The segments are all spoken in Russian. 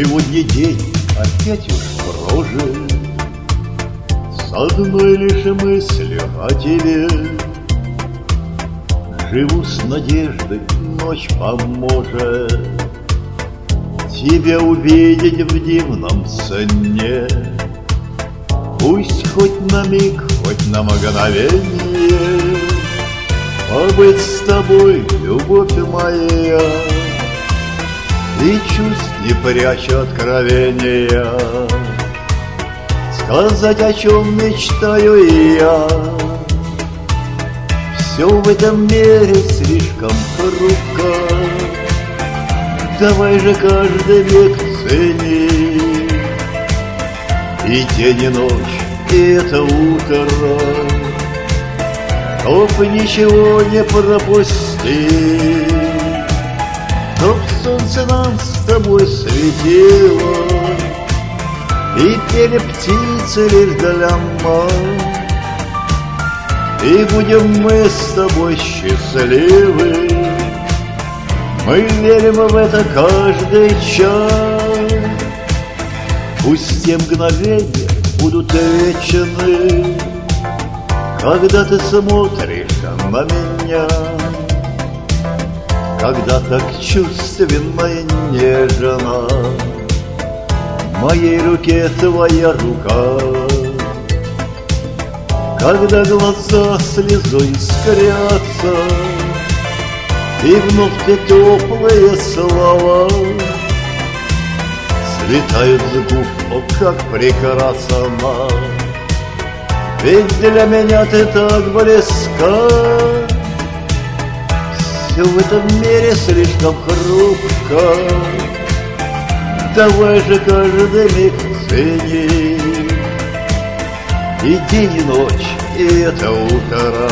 Сегодня день опять уж прожил с одной лишь мыслью о тебе. Живу с надеждой, ночь поможет тебя увидеть в дивном сне. Пусть хоть на миг, хоть на мгновение побыть с тобой, любовь моя, и чувств не прячу откровения, сказать, о чем мечтаю я. Все в этом мире слишком хрупко, давай же каждый век цени. И день, и ночь, и это утро, чтоб ничего не пропусти, чтоб солнце нам с тобой светило, и пели птицы лишь для нас. И будем мы с тобой счастливы, мы верим в это каждый час. Пусть те мгновения будут вечны, когда ты смотришь на меня, когда так чувственно и нежно в моей руке твоя рука, когда глаза слезой искрятся, и вновь те теплые слова слетают с губ, о, как прекрасно. Ведь для меня ты так близка. Все в этом мире слишком хрупко, давай же каждый миг цени. И день, и ночь, и это утро,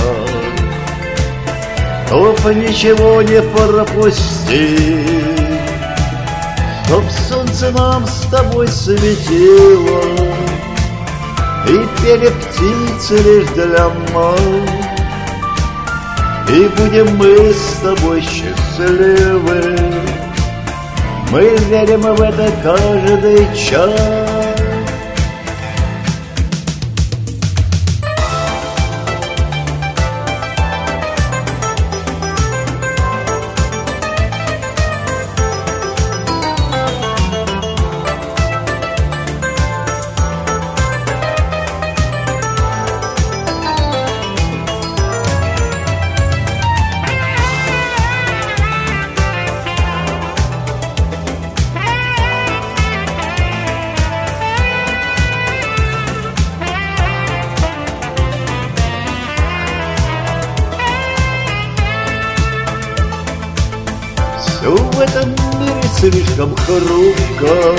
чтоб ничего не пропусти, чтоб солнце нам с тобой светило, и пели птицы лишь для нас. И будем мы с тобой счастливы, мы верим в это каждый час. Все в этом мире слишком хрупко,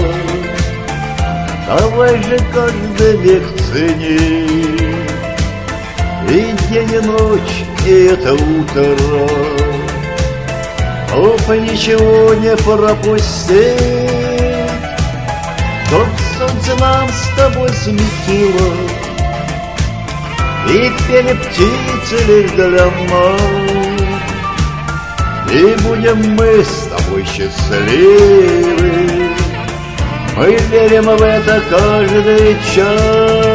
давай же каждый век цени. И день, и ночь, и это утро, чтоб ничего не пропустить, чтоб солнце нам с тобой светило, и пели птицы лишь для нас. И будем мы с тобой счастливы, мы верим в это каждый час.